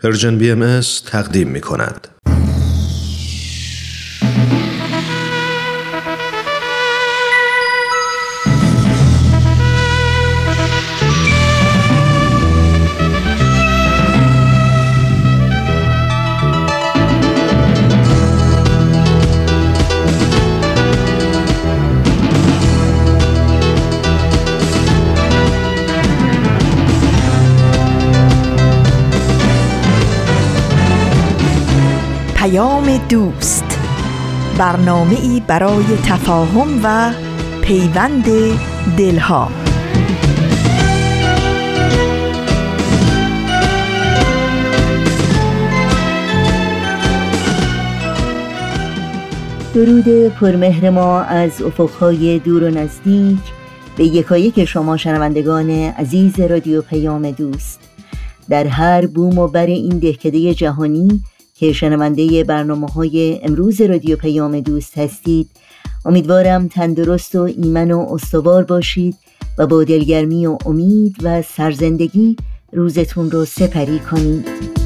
پرژن BMS تقدیم می کند. دوست، برنامه‌ای برای تفاهم و پیوند دلها. درود پرمهر ما از افقهای دور و نزدیک به یکایک شما شنوندگان عزیز رادیو پیام دوست در هر بوم و بر این دهکده جهانی که شنونده برنامه‌های امروز رادیو پیام دوست هستید. امیدوارم تندرست و ایمن و استوار باشید و با دلگرمی و امید و سرزندگی روزتون رو سپری کنید.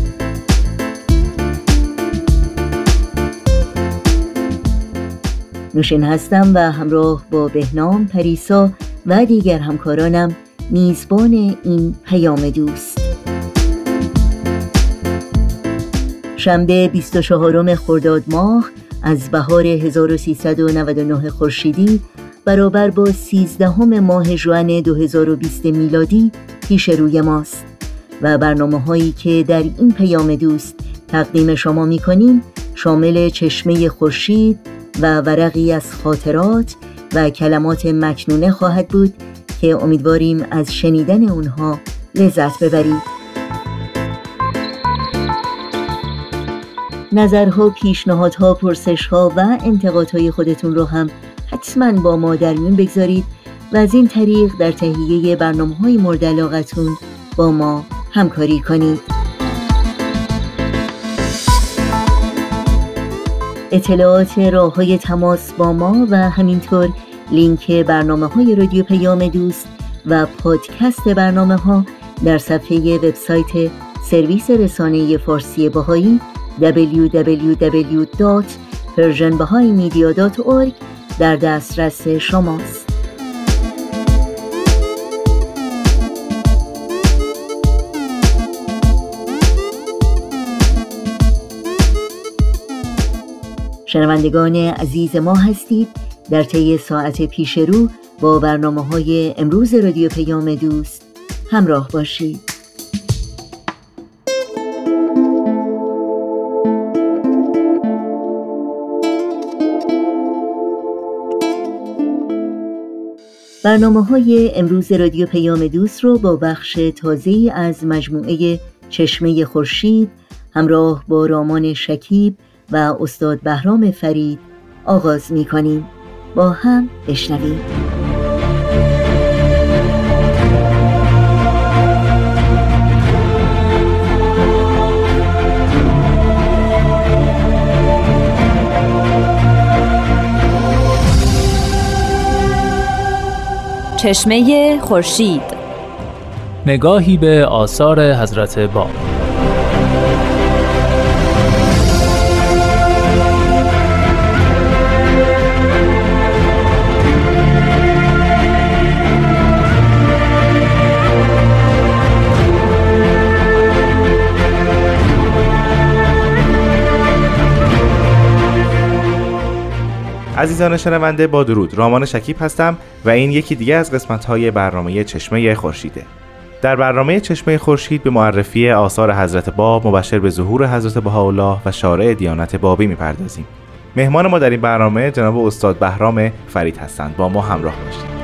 نوشین هستم و همراه با بهنام پریسا و دیگر همکارانم میزبان این پیام دوست. شنبه 24 خرداد ماه از بهار 1399 خورشیدی برابر با 13 ماه ژوئن 2020 میلادی پیش روی ماست و برنامه‌هایی که در این پیام دوست تقدیم شما می‌کنیم شامل چشمه خورشید و ورقی از خاطرات و کلمات مکنونه خواهد بود که امیدواریم از شنیدن اونها لذت ببرید. نظرها، پیشنهادها، پرسشها و انتقادهای خودتون رو هم حتما با ما در میون بگذارید و از این طریق در تهیه برنامه‌های مورد علاقتون با ما همکاری کنید. اطلاعات راه‌های تماس با ما و همینطور لینک برنامه‌های رادیو پیام دوست و پادکست برنامه‌ها در صفحه وبسایت سرویس رسانه فارسی بهایی www.persianbahaimedia.org در دسترس شماست. شنوندگان عزیز ما هستید. در طی ساعت پیش رو با برنامه‌های امروز رادیو پیام دوست همراه باشید. برنامه‌های امروز رادیو پیام دوست رو با بخش تازه‌ای از مجموعه چشمه خورشید همراه با رامان شکیب و استاد بهرام فرید آغاز می‌کنیم. با هم بشنویم. چشمه خورشید، نگاهی به آثار حضرت باب. عزیزان شنونده، با درود. رامان شکیب هستم و این یکی دیگه از قسمت‌های برنامه چشمه خورشیده. در برنامه چشمه خورشید به معرفی آثار حضرت باب مبشر به ظهور حضرت بهاءالله و شارع دیانت بابی می‌پردازیم. مهمان ما در این برنامه جناب استاد بهرام فرید هستند. با ما همراه باشید.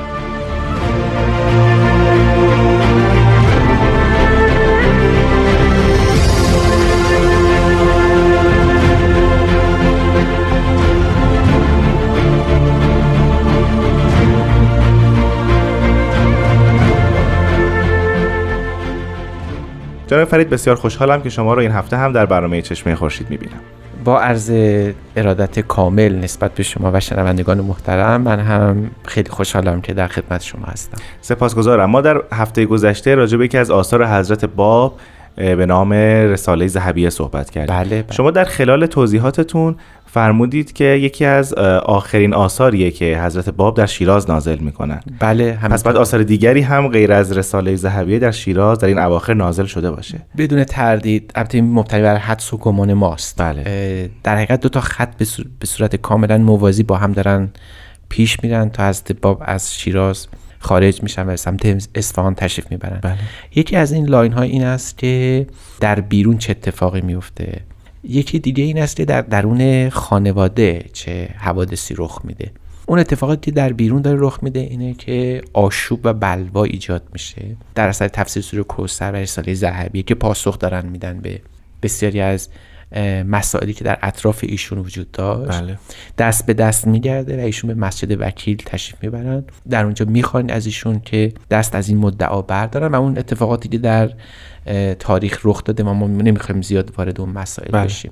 جناب فرید، بسیار خوشحالم که شما رو این هفته هم در برنامه چشمه خورشید می‌بینم. با عرض ارادت کامل نسبت به شما و شنوندگان محترم، من هم خیلی خوشحالم که در خدمت شما هستم. سپاسگزارم. ما در هفته گذشته راجع به یکی از آثار حضرت باب به نام رساله ذهبیه صحبت کردیم. بله. شما در خلال توضیحاتتون فرمودید که یکی از آخرین آثاریه که حضرت باب در شیراز نازل میکنن. بله. پس بعد آثار دیگری هم غیر از رساله ذهبیه در شیراز در این اواخر نازل شده باشه؟ بدون تردید. البته مبتنی بر حدس و گمان ماست. بله. در حقیقت دو تا خط به صورت کاملا موازی با هم دارن پیش میرن تا حضرت باب از شیراز خارج میشن و به سمت اصفهان تشریف میبرن. بله. یکی از این لاین ها این است که در بیرون چه اتفاقی میفته. یکی دیگه این است که در درون خانواده چه حوادثی رخ میده. اون اتفاقاتی که در بیرون داره رخ میده اینه که آشوب و بلوا ایجاد میشه در اثر تفسیر سوره کوثر و رساله ذهبیه که پاسخ دارن میدن به بسیاری از مسائلی که در اطراف ایشون وجود داشت. بله. دست به دست میگرده و ایشون به مسجد وکیل تشریف میبرن. در اونجا میخوان از ایشون که دست از این مدعا بردارن و اون اتفاقاتی که در تاریخ رخ داده ما نمیخوایم زیاد وارد اون مسائل بشیم.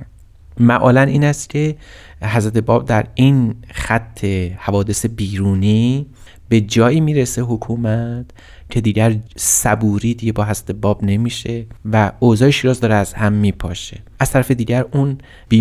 معالاً این است که حضرت باب در این خط حوادث بیرونی به جایی میرسه حکومت که دیگر صبوری دیگه با حضرت باب نمیشه و اوضاع شیراز داره از هم میپاشه. از طرف دیگر اون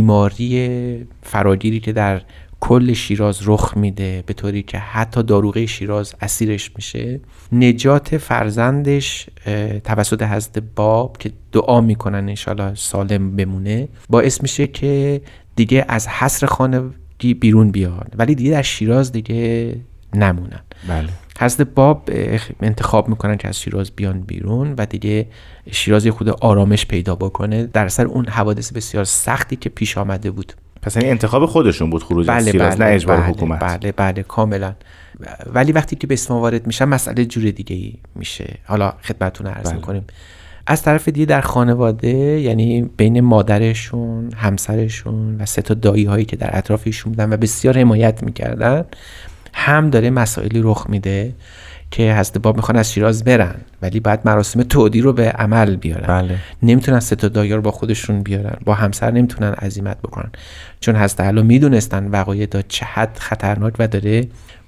بیماری فراگیری که در کل شیراز رخ میده به طوری که حتی داروغه شیراز اسیرش میشه، نجات فرزندش توسط حضرت باب که دعا میکنن انشالله سالم بمونه باعث میشه که دیگه از حصر خانگی بیرون بیان ولی دیگه در شیراز دیگه نمونن. بله. حضرت باب انتخاب میکنن که از شیراز بیان بیرون و دیگه شیراز یه خود آرامش پیدا بکنه در اثر اون حوادث بسیار سختی که پیش آمده بود. پس این انتخاب خودشون بود خروج از شیراز، نه اجبار حکومت. بله کاملا. ولی وقتی که به اصفهان وارد میشن مسئله جور دیگه میشه. حالا خدمتتون عرض میکنیم. از طرف دیگه در خانواده یعنی بین مادرشون، همسرشون و 3 تا دایی هایی که در اطراف ایشون بودن و بسیار حمایت میکردن هم داره مسائلی رخ میده که حضرت باب میخوان از شیراز برن ولی بعد مراسم تودی رو به عمل بیارن. بله. نمیتونن 3 تا دایی رو با خودشون بیارن، با همسر نمیتونن عزیمت بکنن چون حضرت علی میدونستن وقایع تا چه حد خطرناک و داره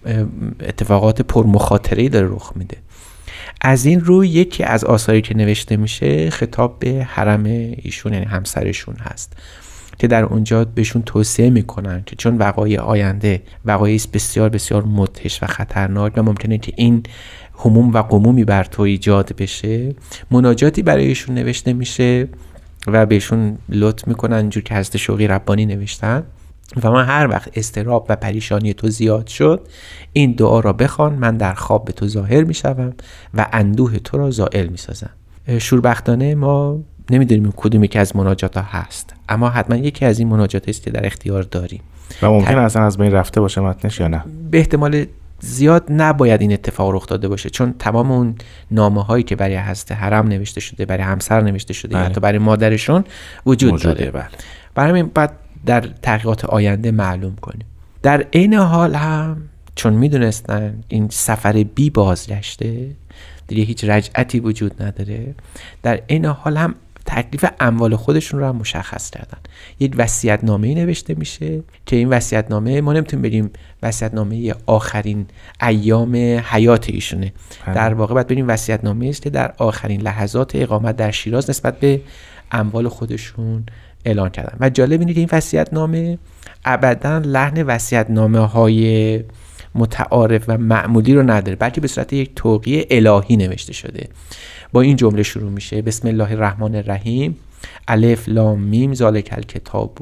اتفاقات پرمخاطره‌ای داره رخ میده. از این رو یکی از آثاری که نوشته میشه خطاب به حرم ایشون یعنی همسرشون هست که در اونجا بهشون توصیه میکنن که چون وقایع آینده وقایعی بسیار بسیار مدهش و خطرناک و ممکنه که این هموم و غمومی بر تو ایجاد بشه، مناجاتی برایشون نوشته میشه و بهشون لطف میکنن اینجور که حضرت شوقی ربانی نوشتن و من هر وقت اضطراب و پریشانی تو زیاد شد این دعا را بخوان، من در خواب به تو ظاهر میشوم و اندوه تو را زائل میسازم. شوربختانه ما نمیدونیم کدومی که از مناجات ها هست اما حتما یکی از این مناجات است که در اختیار داریم و ممکن اصلا از بین رفته باشه متنش یا نه. به احتمال زیاد نباید این اتفاق رخ داده باشه چون تمام اون نامه هایی که برای حضرت حرم نوشته شده، برای همسر نوشته شده، بله. حتی برای مادرشون وجود داره. بله. برای همین بعد در تحقیقات آینده معلوم کنیم. در این حال هم چون میدونستن این سفر بی بازگشته دیگه هیچ رجعتی وجود نداره، در این حال هم تکلیف اموال خودشون رو هم مشخص کردن. یک وصیت‌نامه‌ای نوشته میشه که این وصیت‌نامه ما نمیتونیم بگیم وصیت‌نامه آخرین ایام حیات ایشونه. در واقع باید ببینیم وصیت‌نامه‌ای است که در آخرین لحظات اقامت در شیراز نسبت به اموال خودشون اعلان کردن. و جالب اینه که این وصیت‌نامه ابداً لحن وصیت‌نامه‌های متعارف و معمولی رو نداره بلکه به صورت یک توقیع الهی نوشته شده. با این جمله شروع میشه: بسم الله الرحمن الرحیم، الف لام میم ذالک الکتاب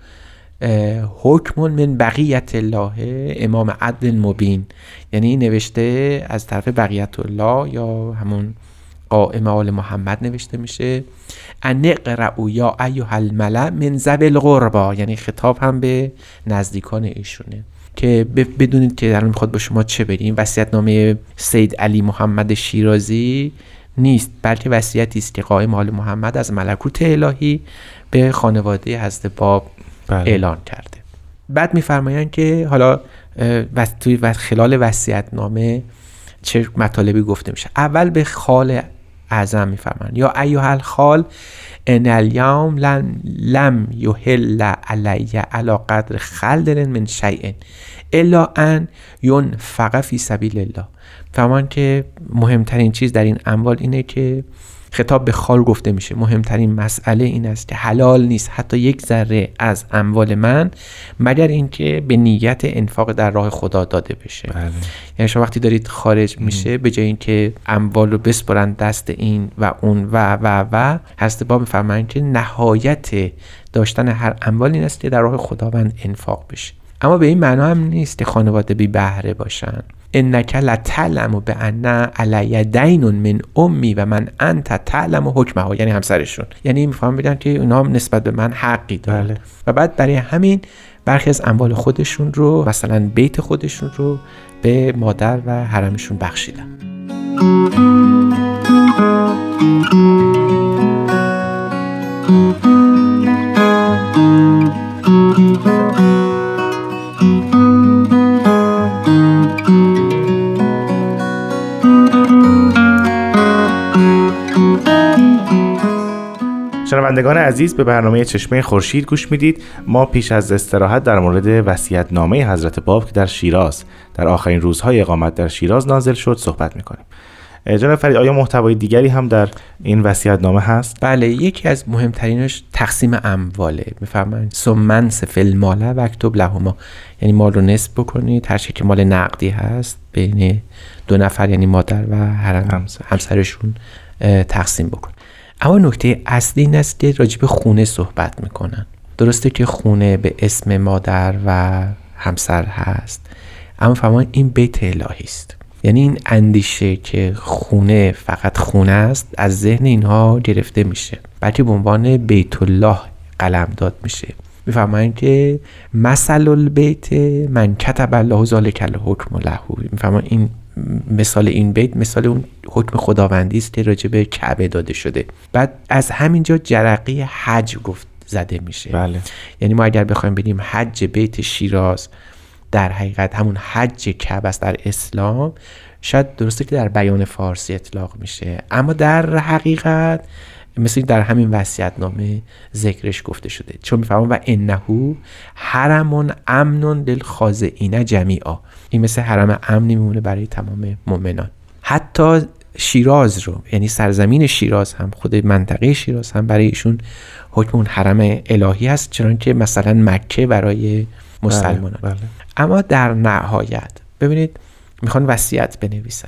حکم من بقیت الله امام عدل مبین. یعنی نوشته از طرف بقیت الله یا همون قائم آل محمد نوشته میشه. ان اقرؤوا یا ایها الملأ من ذوی القربی، یعنی خطاب هم به نزدیکان ایشونه که بدونید که در میخواد با شما چه بگیم. وصیت‌نامه سید علی محمد شیرازی نیست بلکه وصیتی است که قائم آل محمد از ملکوت الهی به خانواده حضرت باب اعلان کرده. بعد میفرمایند که حالا توی خلال وصیت‌نامه چه مطالبی گفته میشه. اول به خال اعظم میفرمایند: یا ایها الخال ان الیوم لم یحل علی علی قدر خلد من شیء الا ان ينفق فی سبیل الله. فرمان که مهمترین چیز در این اموال اینه که خطاب به خال گفته میشه مهمترین مسئله این است که حلال نیست حتی یک ذره از اموال من مگر اینکه به نیت انفاق در راه خدا داده بشه. یعنی شما وقتی دارید خارج میشه به جای اینکه اموال رو بسپرن دست این و اون و حضرت باب میفرمایند که نهایت داشتن هر اموال این است که در راه خداوند انفاق بشه. اما به این معنا هم نیست که خانواده بی بهره باشن. انک لتعلم بان علی دین من امی و من انت تعلم حکمها، یعنی همسرشون، یعنی میفهمن بگن که اونا هم نسبت به من حقی دارن. و بعد برای همین برخی از اموال خودشون رو، مثلا بیت خودشون رو به مادر و حرمشون بخشیدن. شنوندگان عزیز، به برنامه چشمه خورشید گوش میدید. ما پیش از استراحت در مورد وصیت‌نامه حضرت باب که در شیراز در آخرین روزهای اقامت در شیراز نازل شد صحبت میکنیم. جناب فرید، آیا محتوای دیگری هم در این وصیت‌نامه هست؟ بله، یکی از مهمترینش تقسیم امواله. میفرمایند ثم فی المال و اکتب لهما، یعنی مال رو نصف بکنید، هر چیزی که مال نقدی هست بین دو نفر یعنی مادر و همسرشون تقسیم بکن. اما نکته اصلی این است که راجع به خونه صحبت میکنن. درسته که خونه به اسم مادر و همسر هست، اما فرمایند این بیت الهی است. یعنی این اندیشه که خونه فقط خونه است از ذهن اینها گرفته میشه، بلکه به عنوان بیت الله قلمداد میشه. میفرمایند که مثل البیت من کتب الله ذلک الحکم له. میفرمایند این مثال این بیت مثال اون حکم خداوندی است که راجع به کعبه داده شده. بعد از همینجا جرقه حج گفت زده میشه. بله. یعنی ما اگر بخوایم بگیم حج بیت شیراز در حقیقت همون حج کعبه است در اسلام، شاید درسته که در بیان فارسی اطلاق میشه، اما در حقیقت مثل در همین وصیت‌نامه ذکرش گفته شده، چون میفهمم و انه حرم امن للخاضعین جمیعا. این مثل حرم امنی میمونه برای تمام مؤمنان. حتی شیراز رو، یعنی سرزمین شیراز هم، خود منطقه شیراز هم برای ایشون حکم اون حرم الهی هست، چون که مثلا مکه برای مسلمانان. بله. اما در نهایت ببینید میخوان وصیت بنویسن،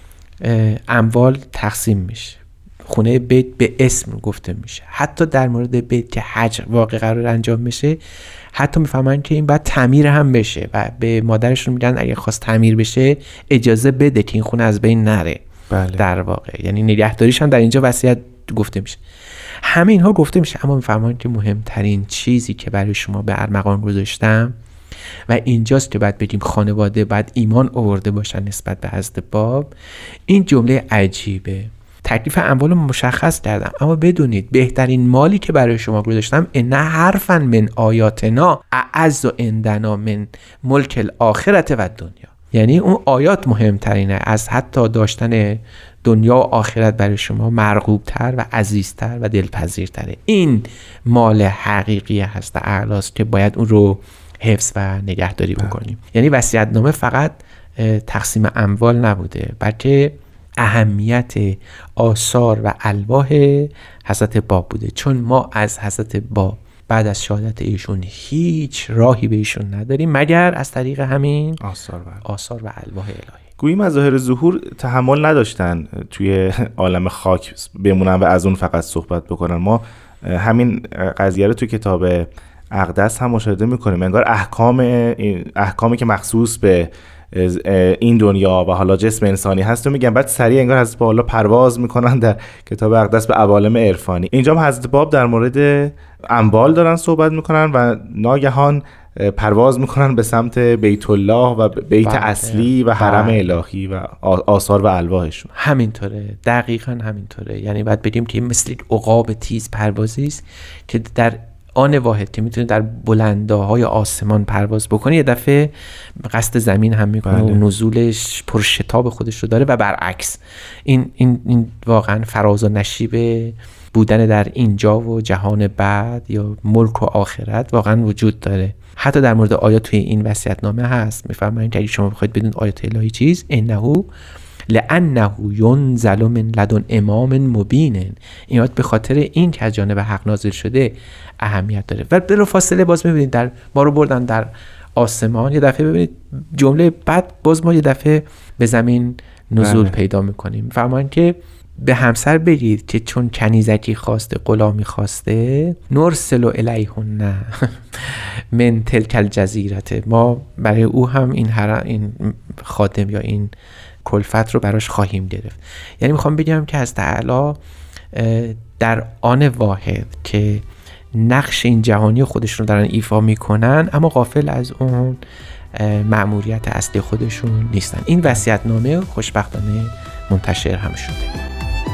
اموال تقسیم میشه، خونه بیت به اسم گفته میشه. حتی در مورد بیت که حج واقع قرار انجام بشه، حتی میفهمن که این باید تعمیر هم بشه و به مادرشون میگن اگه خواست تعمیر بشه اجازه بده که این خونه از بین نره. بله. در واقع یعنی نگهداریش هم در اینجا وصیت گفته میشه. همه اینها گفته میشه، اما میفهمن که مهمترین چیزی که برای شما به ارمغان گذاشتم و اینجاست که باید بگیم خانواده باید ایمان آورده باشن نسبت به حضرت باب. این جمله عجیبه. تکلیف اموال مشخص کردم، اما بدونید بهترین مالی که برای شما گذاشتم ان حرفا من آیاتنا اعز عندنا من ملک الاخرت و دنیا. یعنی اون آیات مهمترینه از حتی داشتن دنیا و آخرت برای شما مرغوبتر و عزیزتر و دلپذیرتره. این مال حقیقی هست اعلاست که باید اون رو حفظ و نگهداری بکنیم. یعنی وصیت‌نامه فقط تقسیم اموال نبوده، بلکه اهمیت آثار و الواح حضرت باب بوده، چون ما از حضرت باب بعد از شهادت ایشون هیچ راهی به ایشون نداریم مگر از طریق همین آثار و الواح الهی. گویی مظاهر ظهور تحمل نداشتن توی عالم خاک بمونن و از اون فقط صحبت بکنن. ما همین قضیه رو توی کتاب اقدس هم مشاهده میکنیم. انگار احکامی که مخصوص به این دنیا و حالا جسم انسانی هست رو میگن، بعد سریع انگار حضرت باب پرواز میکنن در کتاب اقدس به عوالم عرفانی. اینجا هم حضرت باب در مورد اموال دارن صحبت میکنن و ناگهان پرواز میکنن به سمت بیت الله و بیت اصلی و حرم الهی و آثار و الواحشون. همینطوره، دقیقاً همینطوره. یعنی باید بگیم که مثل عقاب تیز پروازی است که در آن واحد که میتونه در بلنداهای آسمان پرواز بکنه یه دفعه قصد زمین هم میکنه. بله. و نزولش پر شتاب خودش رو داره و برعکس. این واقعا فراز و نشیب بودن در اینجا و جهان بعد یا ملک و آخرت واقعا وجود داره. حتی در مورد آیات توی این وصیت‌نامه هست، میفرمایند که اگه شما بخواید بدون آیات الهی چیز انه لانه ینزل من لدن امام مبین. این آیت به خاطر این که از جانب حق نازل شده اهمیت داره. و بلافاصله باز می‌بینید در ما رو بردن در آسمان، یه دفعه ببینید جمله بعد باز ما یه دفعه به زمین نزول پیدا می‌کنیم. فرمان که به همسر بگید که چون کنیزکی خواسته، غلامی خواسته، نرسل الیهن من تلک الجزیرة، ما برای او هم این خادم یا این کلفت رو براش خواهیم گرفت. یعنی میخوام بگم که از تعالی در آن واحد که نقش این جهانی خودشون دارن ایفا میکنن، اما غافل از اون مأموریت اصلی خودشون نیستن. این وصیت‌نامه خوشبختانه منتشر هم شده.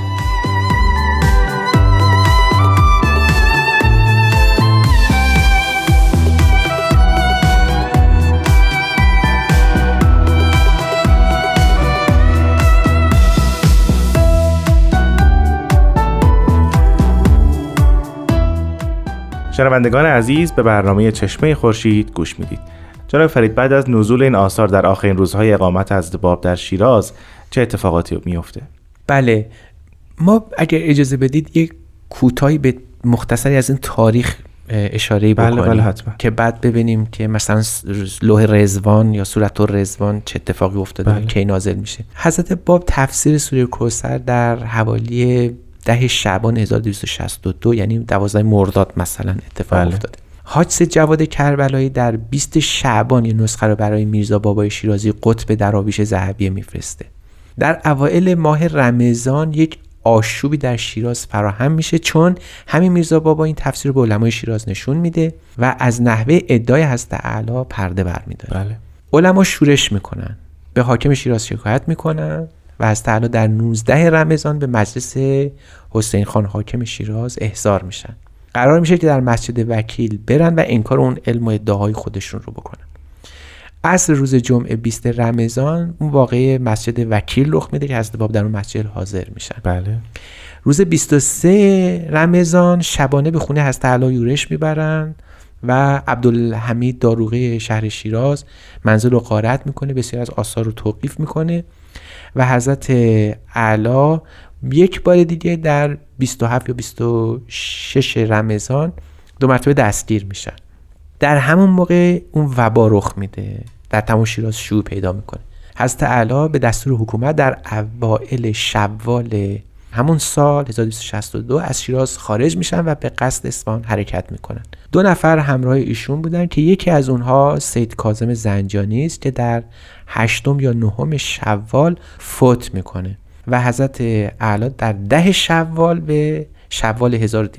شنوندگان عزیز، به برنامه چشمه خورشید گوش میدید. جناب فرید، بعد از نزول این آثار در آخرین روزهای اقامت حضرت باب در شیراز چه اتفاقاتی میفته؟ بله، ما اگر اجازه بدید یک کوتاهی به مختصری از این تاریخ اشاره بکنیم. بله حتما. که بعد ببینیم که مثلا لوح رضوان یا سورة الرضوان چه اتفاقی افتاده، کی نازل میشه. حضرت باب تفسیر سوره کوثر در حوالی 10 شعبان 1262 یعنی 12 مرداد مثلا اتفاق افتاده. حاج جواد کربلایی در 20 شعبان یه نسخه رو برای میرزا بابای شیرازی قطب دراویش ذهبیه میفرسته. در اوایل ماه رمضان یک آشوبی در شیراز فراهم میشه، چون همین میرزا بابا این تفسیر رو به علمای شیراز نشون میده و از نحوه ادعای هست اعلی پرده برمیداره. بله. علما شورش میکنن، به حاکم شیراز شکایت میکنن و از تعالی در 19 رمضان به مجلس حسین خان حاکم شیراز احضار میشن. قرار میشه که در مسجد وکیل برن و انکار اون علم و ادعاهای خودشون رو بکنن. عصر روز جمعه 20 رمضان اون واقعه مسجد وکیل رخ میده که حضرت باب در اون مسجد حاضر میشن. بله. روز 23 رمضان شبانه به خونه حضرت اعلی یورش میبرن و عبدالحمید داروغه شهر شیراز منزل رو غارت میکنه، بسیار از آثار رو توقیف میکنه و حضرت اعلی یک بار دیگه در 27 یا 26 رمضان 2 مرتبه دستگیر میشن. در همون موقع اون وبا رخ میده، در تمام شیراز شیوع پیدا میکنه. حضرت اعلی به دستور حکومت در اوائل شوال همون سال 1262 از شیراز خارج میشن و به قصد اصفهان حرکت میکنن. 2 نفر همراه ایشون بودن که یکی از اونها سید کاظم زنجانی است که در 8 یا 9 شوال فوت میکنه و حضرت اعلی در 10 شوال به شوال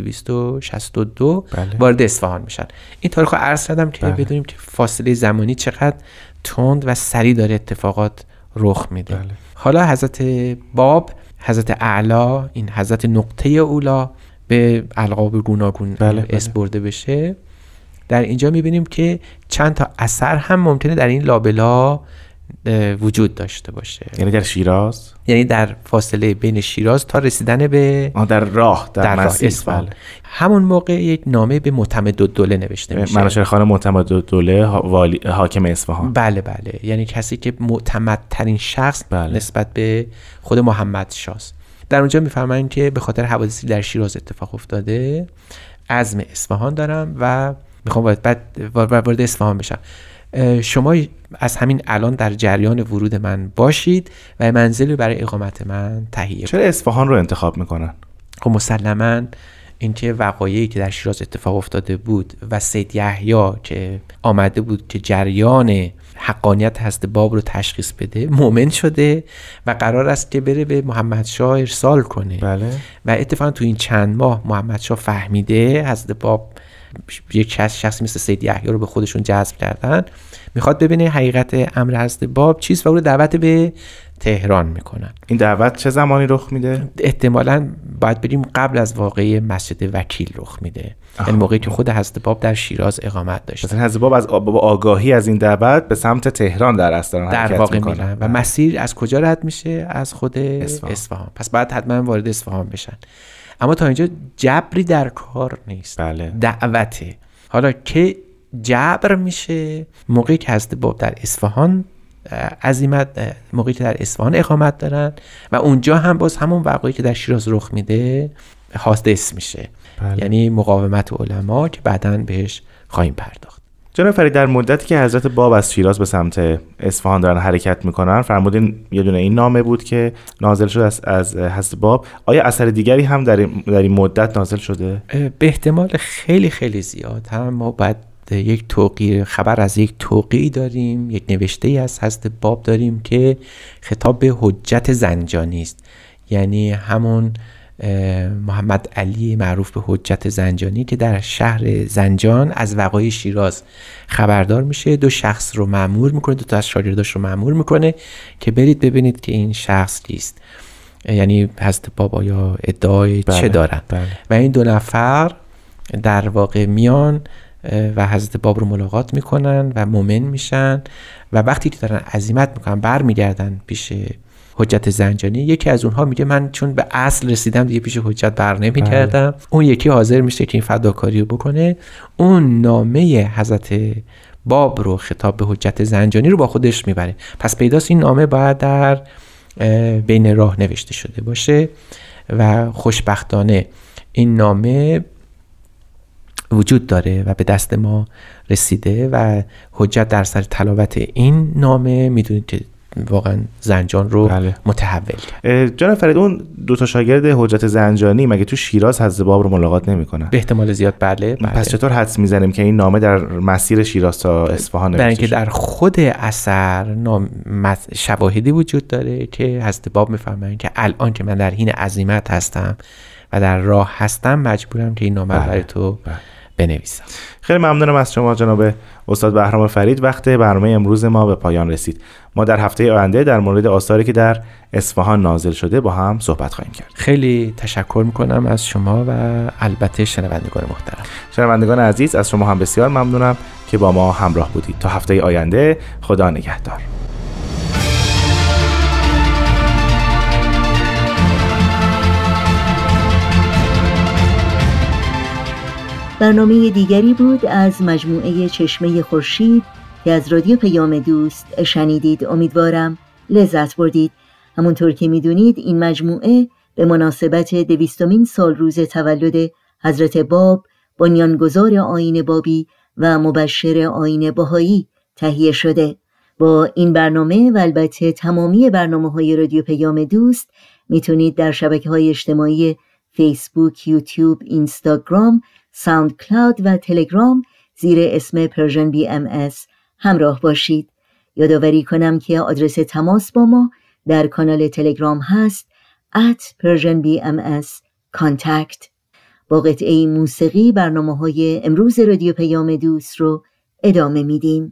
1262 وارد اصفهان میشن. این تاریخ رو عرض کردم که بدونیم که فاصله زمانی چقدر تند و سریع داره اتفاقات رخ میده. حالا حضرت باب، حضرت اعلی، این حضرت نقطه اولا به القاب گوناگون اسم برده بشه. در اینجا میبینیم که چند تا اثر هم ممکنه در این لابلا وجود داشته باشه. یعنی در شیراز، یعنی در فاصله بین شیراز تا رسیدن به در راه اصفهان. همون موقع یک نامه به معتمدالدوله نوشته میشه. منوچهر خان معتمدالدوله حاکم اصفهان. بله، یعنی کسی که معتمدترین شخص نسبت به خود محمد شاست. در اونجا میفرمایند که به خاطر حوادثی در شیراز اتفاق افتاده عزم اصفهان دارم و میخوام وارد اصفهان بشم. شما از همین الان در جریان ورود من باشید و منزلی برای اقامت من تهیه کنید. چرا اصفهان رو انتخاب میکنن؟ خب مسلماً اینکه وقایعی که در شیراز اتفاق افتاده بود و سید یحیی که آمده بود که جریان حقانیت حضرت باب رو تشخیص بده، مؤمن شده و قرار است که بره به محمد شاه ارسال کنه. بله. و اتفاقا تو این چند ماه محمد شاه فهمیده حضرت باب یک شخصی مثل سید یحیی رو به خودشون جذب کردن، میخواد ببینه حقیقت امر حضرت باب چیست و او رو دعوت به تهران میکنن. این دعوت چه زمانی رخ میده؟ احتمالاً باید بریم قبل از واقعه مسجد وکیل رخ میده، یعنی موقعی که خود حضرت باب در شیراز اقامت داشت. مثلا حضرت باب از آگاهی از این دعوت به سمت تهران در اصل حرکت میکنن و مسیر از کجا رد میشه؟ از خود اصفهان. پس باید حتما وارد اصفهان بشن. اما تا اینجا جبری در کار نیست. بله. دعوته. حالا که جبر میشه موقعی که حضرت باب در اصفهان عزیمت موقعی که در اصفهان اقامت دارن و اونجا هم باز همون وقایعی که در شیراز رخ میده حادث میشه. بله. یعنی مقاومت علما که بعداً بهش خواهیم پرداخت. جناب فرید، در مدتی که حضرت باب از شیراز به سمت اصفهان دارن حرکت میکنن، فرمودین یه دونه این نامه بود که نازل شد از حضرت باب. آیا اثر دیگری هم در این مدت نازل شده؟ به احتمال خیلی خیلی زیاد. هم ما باید یک توقیع، خبر از یک توقیعی داریم، یک نوشته‌ای از حضرت باب داریم که خطاب به حجت زنجانی است. یعنی همون محمد علی معروف به حجت زنجانی که در شهر زنجان از وقایع شیراز خبردار میشه، 2 شخص رو مأمور میکنه، 2 تا از شاگرداش رو مأمور میکنه که برید ببینید که این شخص کیست، یعنی حضرت باب آیا ادعای چه دارن. و این 2 نفر در واقع میان و حضرت باب رو ملاقات میکنن و مؤمن میشن و وقتی که دارن عزیمت میکنن برمیگردن پیش حجت زنجانی. یکی از اونها میگه من چون به اصل رسیدم دیگه پیش حجت بر نمیگردم. اون یکی حاضر میشه که این فداکاری رو بکنه. اون نامه حضرت باب رو خطاب به حجت زنجانی رو با خودش میبره. پس پیداست این نامه باید در بین راه نوشته شده باشه و خوشبختانه این نامه وجود داره و به دست ما رسیده و حجت در سر تلاوت این نامه میدونید که واقعا زنجان رو متحول کرد. جناب فرید، اون 2 تا شاگرد حجت زنجانی مگه تو شیراز حضرت باب رو ملاقات نمیکنن؟ به احتمال زیاد بله. پس چطور حدس میزنیم که این نامه در مسیر شیراز تا اصفهان نوشته شده؟ برای اینکه در خود اثر شواهدی وجود داره که حضرت باب میفرمایند که الان که من در حین عزیمت هستم و در راه هستم مجبورم که این نامه رو برای تو بنویسم. خیلی ممنونم از شما جناب استاد بهرام فرید. وقت برنامه امروز ما به پایان رسید. ما در هفته آینده در مورد آثاری که در اصفهان نازل شده با هم صحبت خواهیم کرد. خیلی تشکر میکنم از شما و البته شنوندگان محترم. شنوندگان عزیز، از شما هم بسیار ممنونم که با ما همراه بودید. تا هفته آینده، خدا نگهدار. برنامه دیگری بود از مجموعه چشمه خورشید که از رادیو پیام دوست شنیدید. امیدوارم لذت بردید. همونطور که میدونید این مجموعه به مناسبت 200مین سالروز تولد حضرت باب، بنیانگذار آیین بابی و مبشر آیین بهایی تهیه شده. با این برنامه و البته تمامی برنامه‌های رادیو پیام دوست میتونید در شبکه‌های اجتماعی فیسبوک، یوتیوب، اینستاگرام، ساوند کلاود و تلگرام زیر اسم پرژن BMS همراه باشید. یادآوری کنم که آدرس تماس با ما در کانال تلگرام هست @PersianBMS contact. با قطعه موسیقی برنامه‌های امروز رادیو پیام دوست رو ادامه میدیم.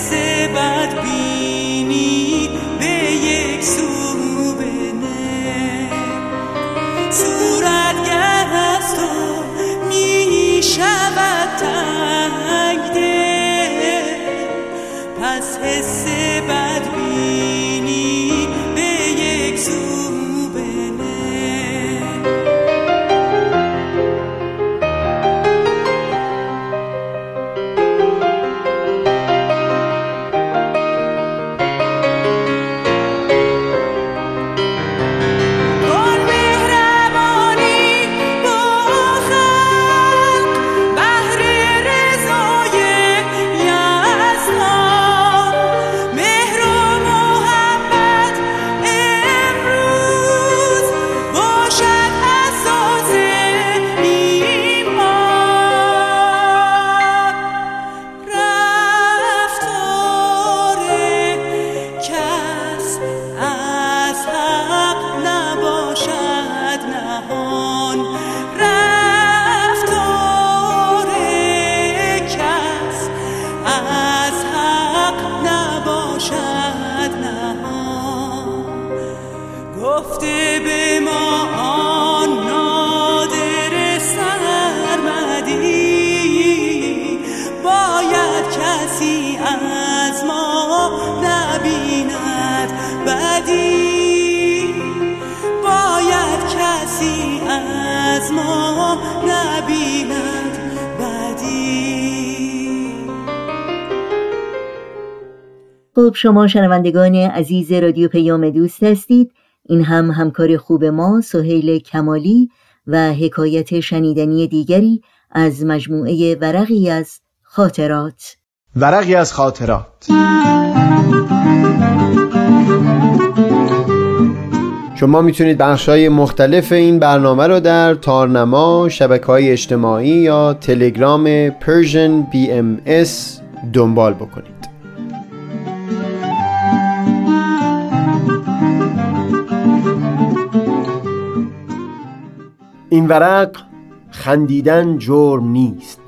حس بدبینی به یک سو بنه، صورتگر از تو می شود تنگ دل، پس حس بدبینی به یک سو گفته به ما آن نادر سرمدی، باید کسی از ما نبیند بدی، باید کسی از ما نبیند بدی. خب شما شنوندگان عزیز رادیو پیام دوست هستید. این هم همکار خوب ما سهیل کمالی و حکایت شنیدنی دیگری از مجموعه ورقی از خاطرات. ورقی از خاطرات. شما میتونید بخش‌های مختلف این برنامه رو در تارنما، شبکه‌های اجتماعی یا تلگرام Persian BMS دنبال بکنید. این ورق خندیدن جرم نیست.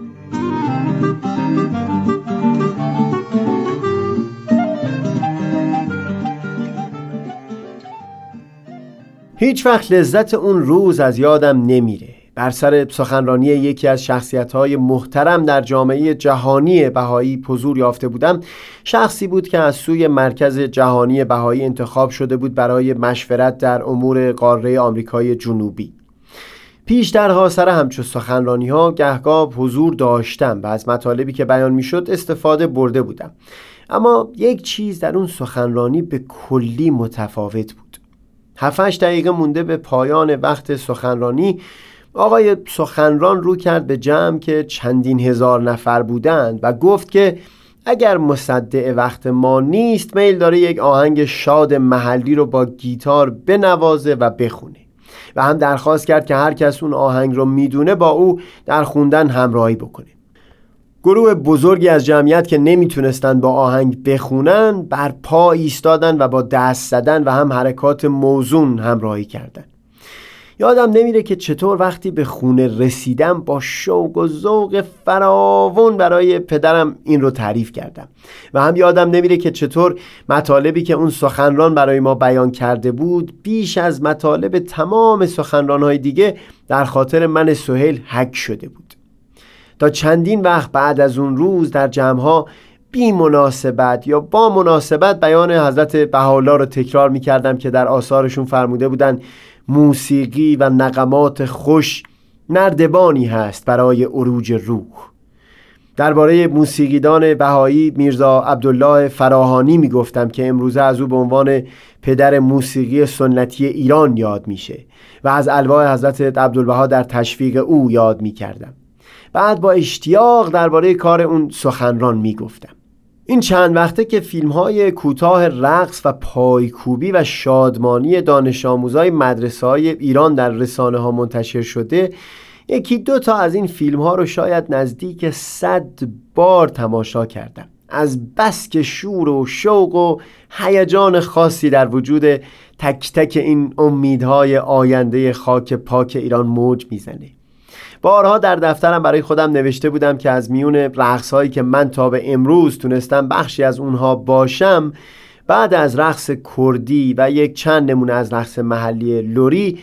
هیچ وقت لذت اون روز از یادم نمیره. بر سر سخنرانی یکی از شخصیت‌های محترم در جامعه جهانی بهایی حضور یافته بودم. شخصی بود که از سوی مرکز جهانی بهایی انتخاب شده بود برای مشورت در امور قاره آمریکای جنوبی. پیشترها سر همچون سخنرانی‌ها گهگاه حضور داشتم و از مطالبی که بیان می‌شد استفاده برده بودم، اما یک چیز در اون سخنرانی به کلی متفاوت بود. 7-8 دقیقه مونده به پایان وقت سخنرانی، آقای سخنران رو کرد به جمع که چندین هزار نفر بودند و گفت که اگر مصدق وقت ما نیست میل داره یک آهنگ شاد محلی رو با گیتار بنوازه و بخونه و هم درخواست کرد که هر کس اون آهنگ رو میدونه با او در خوندن همراهی بکنه. گروه بزرگی از جمعیت که نمیتونستن با آهنگ بخونن بر پا ایستادن و با دست زدن و هم حرکات موزون همراهی کردن. یادم نمیره که چطور وقتی به خونه رسیدم با شوق و ذوق فراوان برای پدرم این رو تعریف کردم و هم یادم نمیره که چطور مطالبی که اون سخنران برای ما بیان کرده بود بیش از مطالب تمام سخنران‌های دیگه در خاطر من سهیل حک شده بود. تا چندین وقت بعد از اون روز در جمع‌ها بی مناسبت یا با مناسبت بیان حضرت بهاءالله رو تکرار می‌کردم که در آثارشون فرموده بودن موسیقی و نغمات خوش نردبانی هست برای عروج روح. درباره موسیقیدان بهایی میرزا عبدالله فراهانی میگفتم که امروزه از او به عنوان پدر موسیقی سنتی ایران یاد میشه و از الواح حضرت عبدالبها در تشویق او یاد میکردم. بعد با اشتیاق درباره کار اون سخنران میگفتم. این چند وقته که فیلم‌های کوتاه رقص و پایکوبی و شادمانی دانش آموزای مدرسه‌های ایران در رسانه‌ها منتشر شده، یکی دو تا از این فیلم‌ها رو شاید نزدیک 100 بار تماشا کردم. از بس که شور و شوق و هیجان خاصی در وجود تک تک این امیدهای آینده خاک پاک ایران موج میزنه بارها در دفترم برای خودم نوشته بودم که از میون رقص‌هایی که من تا به امروز تونستم بخشی از اونها باشم، بعد از رقص کردی و یک چند نمونه از رقص محلی لری،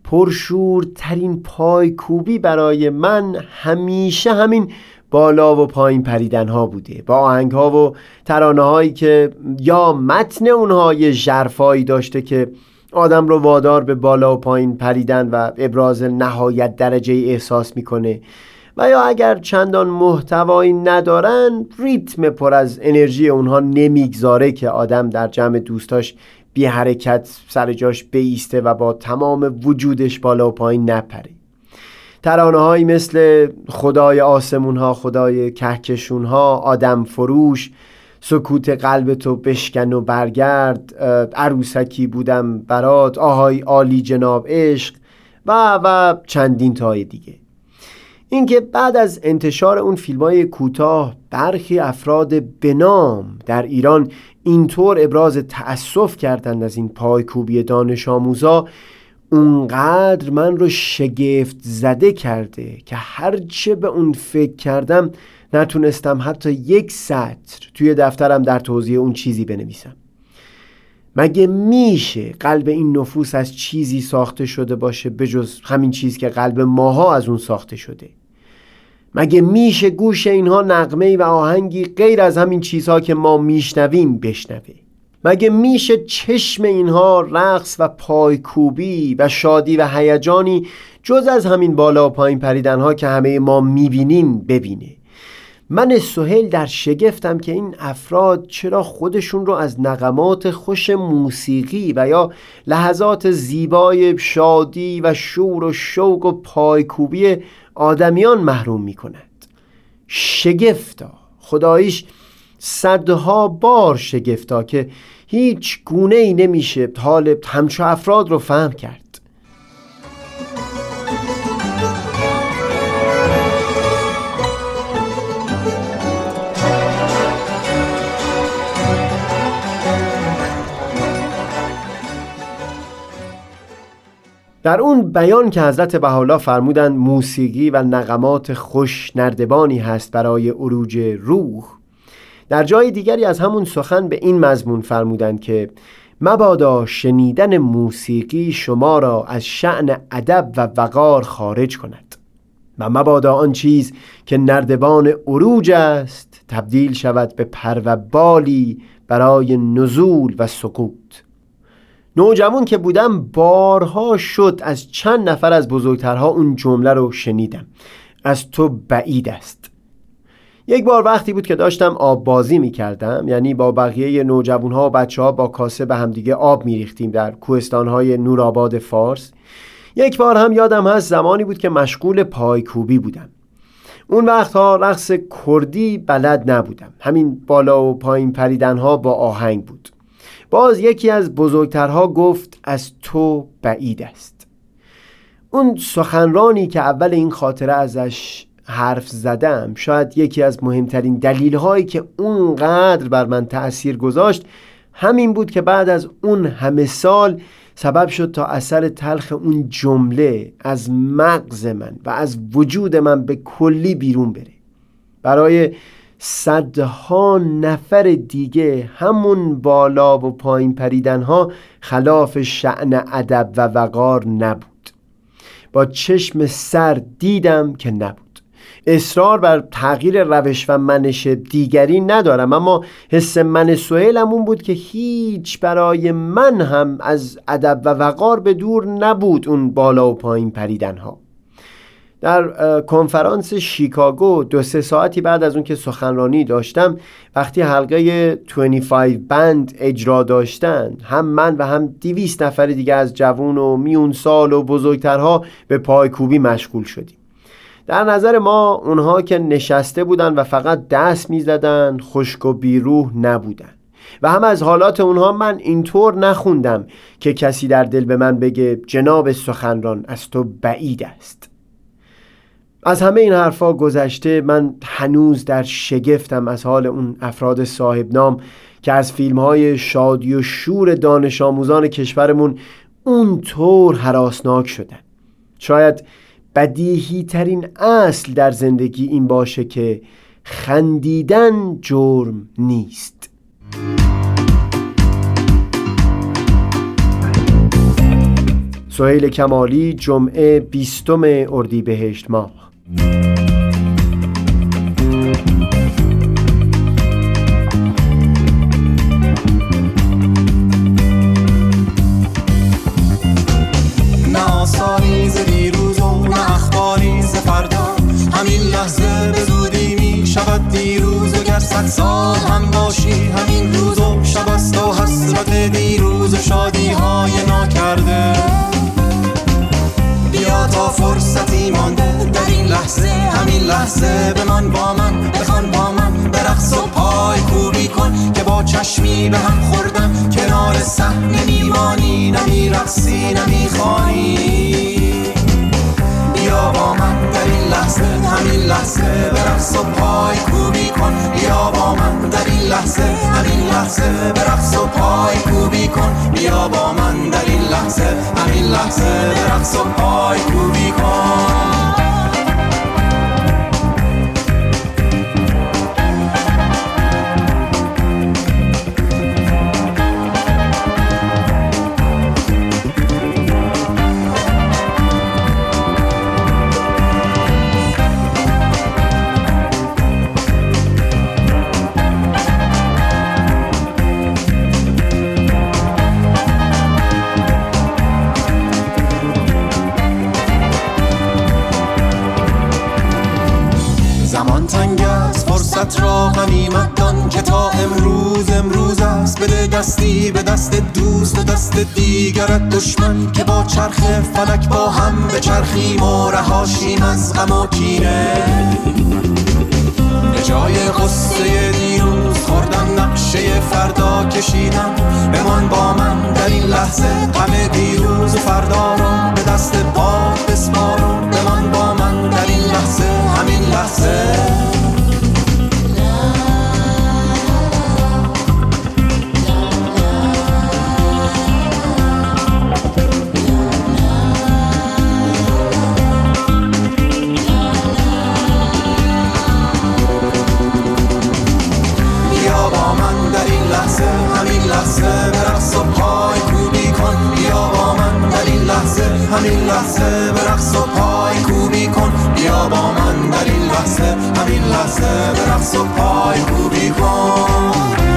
پرشورترین پایکوبی برای من همیشه همین بالا و پایین پریدن ها بوده، با آهنگ ها و ترانه هایی که یا متن اونها یه ژرفایی داشته که آدم رو وادار به بالا و پایین پریدن و ابراز نهایت درجه احساس میکنه، و یا اگر چندان محتوایی ندارن ریتم پر از انرژی اونها نمیگذاره که آدم در جمع دوستاش بی حرکت سر جاش بیسته و با تمام وجودش بالا و پایین نپره. ترانه هایی مثل خدای آسمون ها، خدای کهکشون ها، آدم فروش، سکوت قلب تو بشکن و برگرد، عروسکی بودم برات، آهای عالی جناب عشق و چندین تای دیگه. اینکه بعد از انتشار اون فیلم‌های کوتاه برخی افراد بنام در ایران اینطور ابراز تأسف کردند از این پایکوبی دانش آموزا، اونقدر من رو شگفت زده کرده که هرچه به اون فکر کردم نتونستم حتی یک سطر توی دفترم در توضیح اون چیزی بنویسم. مگه میشه قلب این نفوس از چیزی ساخته شده باشه بجز همین چیز که قلب ماها از اون ساخته شده؟ مگه میشه گوش اینها نغمه‌ای و آهنگی غیر از همین چیزها که ما میشنویم بشنوه؟ مگه میشه چشم اینها رقص و پایکوبی و شادی و هیجانی جز از همین بالا و پایین پریدنها که همه ما میبینیم ببینه؟ من سهیل در شگفتم که این افراد چرا خودشون رو از نغمات خوش موسیقی و یا لحظات زیبای شادی و شور و شوق و پایکوبی آدمیان محروم میکنند. شگفتا، خداییش صدها بار شگفتا که هیچ گونه ای نمیشه حال همچو افراد رو فهم کرد. در اون بیان که حضرت بهاءالله فرمودند موسیقی و نغمات خوش نردبانی هست برای عروج روح، در جای دیگری از همون سخن به این مضمون فرمودند که مبادا شنیدن موسیقی شما را از شأن ادب و وقار خارج کند و مبادا آن چیز که نردبان عروج است تبدیل شود به پر و بالی برای نزول و سقوط. نوجوان که بودم بارها شد از چند نفر از بزرگترها اون جمله رو شنیدم: از تو بعید است. یک بار وقتی بود که داشتم آب بازی می کردم، یعنی با بقیه نوجوانها و بچه ها با کاسه به همدیگه آب می ریختیم در کوهستانهای نورآباد فارس. یک بار هم یادم هست زمانی بود که مشغول پایکوبی بودم. اون وقتها رقص کردی بلد نبودم، همین بالا و پایین پریدنها با آهنگ بود. باز یکی از بزرگترها گفت از تو بعید است. اون سخنرانی که اول این خاطره ازش حرف زدم شاید یکی از مهمترین دلیل‌هایی که اونقدر بر من تأثیر گذاشت همین بود که بعد از اون همه سال سبب شد تا اثر تلخ اون جمله از مغز من و از وجود من به کلی بیرون بره. برای صدها نفر دیگه همون بالا و پایین پریدنها خلاف شأن ادب و وقار نبود. با چشم سر دیدم که نبود. اصرار بر تغییر روش و منش دیگری ندارم، اما حس من سهیلم اون بود که هیچ برای من هم از ادب و وقار به دور نبود اون بالا و پایین پریدنها. در کنفرانس شیکاگو 2-3 ساعتی بعد از اون که سخنرانی داشتم، وقتی حلقه 25 بند اجرا داشتن، هم من و هم 200 نفر دیگه از جوان و میون سال و بزرگترها به پایکوبی مشغول شدیم. در نظر ما اونها که نشسته بودن و فقط دست میزدن خشک و بیروح نبودن و هم از حالات اونها من اینطور نخوندم که کسی در دل به من بگه جناب سخنران از تو بعید است. از همه این حرفا گذشته من هنوز در شگفتم از حال اون افراد صاحب نام که از فیلم‌های شادی و شور دانش آموزان کشورمون اونطور هراسناک شدن. شاید بدیهی ترین اصل در زندگی این باشه که خندیدن جرم نیست. سهیل کمالی، جمعه 20 اردیبهشت ماه. نه آثاری ز دیروز و نه اخباری ز فردا، همین لحظه به زودی می شود دیروز و گر 100 سال هم باشی همین روز و شب است و حسرت دیروز و شادی های ناکرده. بیا تا فرصتی مانده در این لحظه، همین لحظه بمان با من، بخوان با من، برقص و پای کوبی کن که با چشمی به هم خوردن کنار صحنه میمانی، نمیرقصی نمیخوانی. بیا با من در این لحظه، همین لحظه برقص و پای کوبی کن. بیا با من در این لحظه، همین لحظه برقص و پای کوبی کن. بیا با من در این لحظه، همین لحظه برقص و پای کوبی کن. را غنیمت دان که تا امروز است. بده دستی به دست دوست و دست دیگرت دشمن که با چرخ فلک با هم به چرخیم و رهاشیم از غم و کینه. به جای قصه دیروز خوردن نقشه فردا کشیدم. بمان با من در این لحظه، غم دیروز و فردا را به دست باد بسپارم. بمان با من در این لحظه، همین لحظه. همین لحظه برقص و پای کوبی کن. بیا با من در این لحظه، همین لحظه برقص و پای کوبی کن.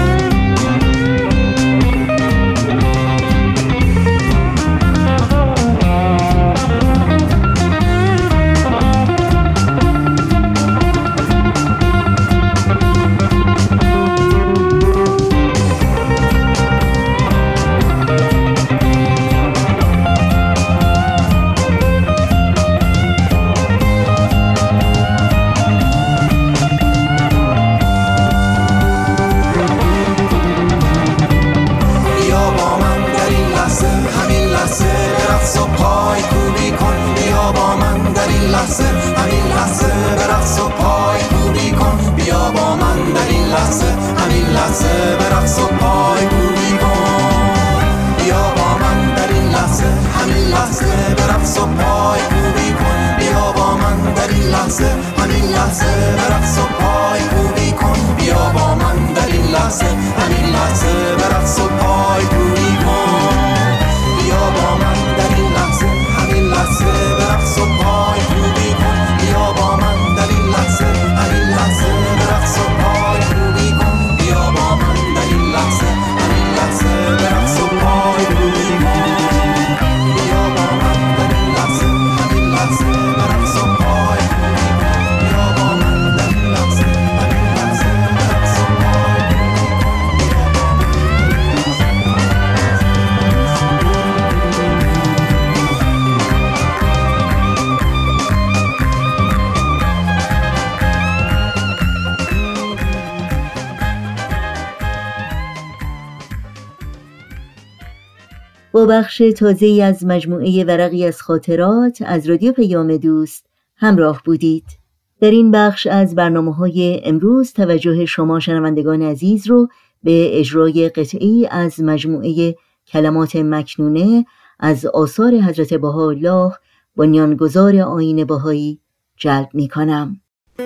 با بخش تازه‌ای از مجموعه ورقی از خاطرات از رادیو پیام دوست همراه بودید. در این بخش از برنامه‌های امروز توجه شما شنوندگان عزیز رو به اجرای قطعی از مجموعه کلمات مکنونه از آثار حضرت بهاءالله بنیانگذار آیین بهایی جلب می‌کنم.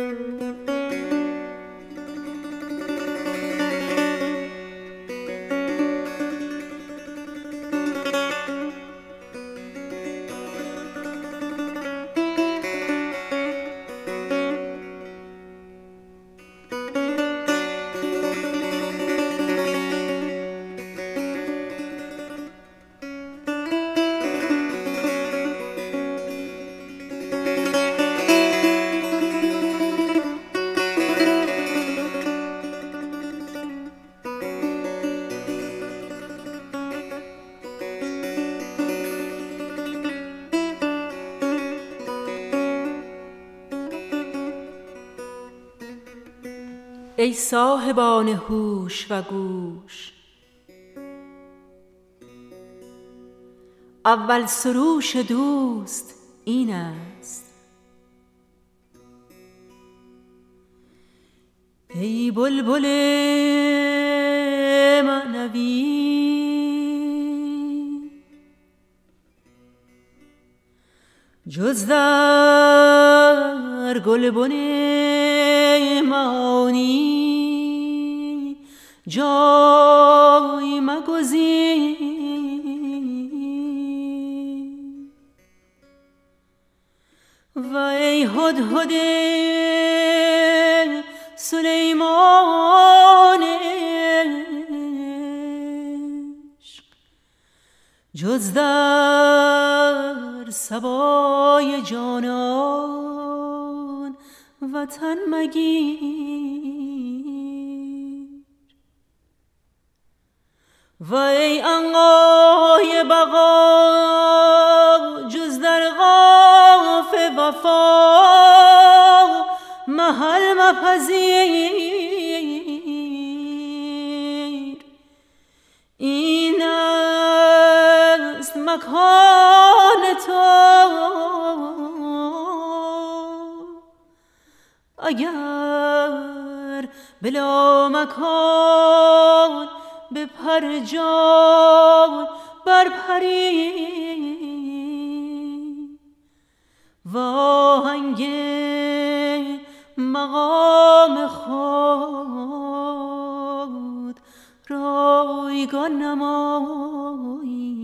ای صاحبان هوش و گوش، اول سروش دوست این است. ای بلبل معنوی، جز در گلبن معانی جای مگزین. و ای هدهد سلیمان عشق، جز در سبای جانان وطن مگیر. و ای عنقای بقا، جز در قاف وفا محل مپذیر. این است مکان تو اگر بلا مکان به پر جان برپری. و آهنگ مقام خود رایگان نمایی.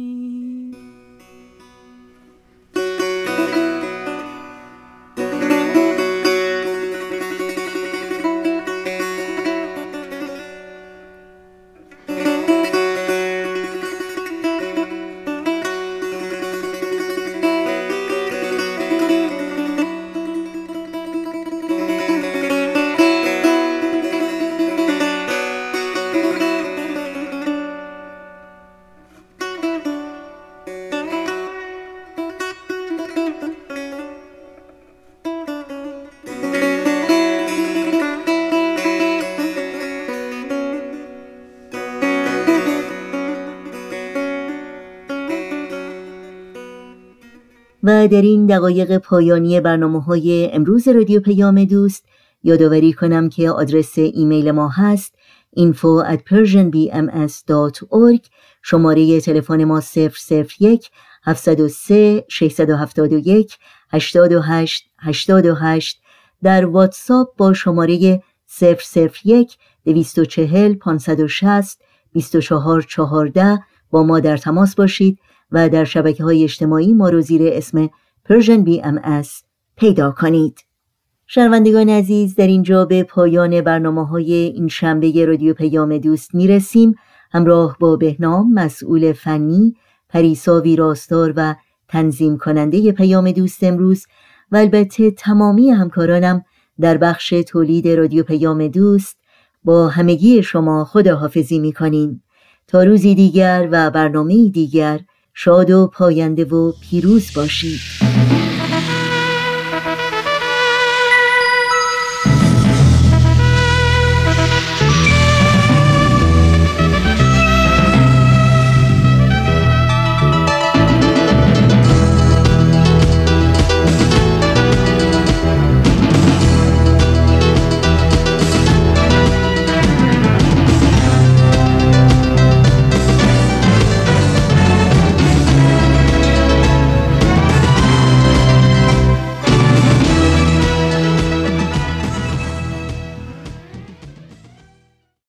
و در این دقایق پایانی برنامه‌های امروز رادیو پیام دوست یادآوری کنم که آدرس ایمیل ما هست info@persianbms.org. شماره تلفن ما 001 703 671 88 88. در واتساپ با شماره 001 240 560 2414 با ما در تماس باشید و در شبکه‌های اجتماعی ما رو زیر اسم Persian BMS پیدا کنید. شنوندگان عزیز، در اینجا به پایان برنامه‌های این شنبه رادیو پیام دوست میرسیم. همراه با بهنام مسئول فنی، پریسا ویراستار و تنظیم کننده پیام دوست امروز و البته تمامی همکارانم در بخش تولید رادیو پیام دوست با همگی شما خداحافظی می‌کنیم. تا روزی دیگر و برنامه‌ای دیگر شاد و پاینده و پیروز باشید.